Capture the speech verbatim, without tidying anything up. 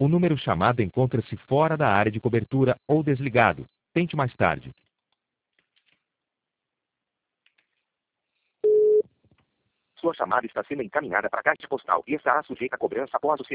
O número chamado encontra-se fora da área de cobertura ou desligado. Tente mais tarde. Sua chamada está sendo encaminhada para a caixa postal e estará sujeita a cobrança após o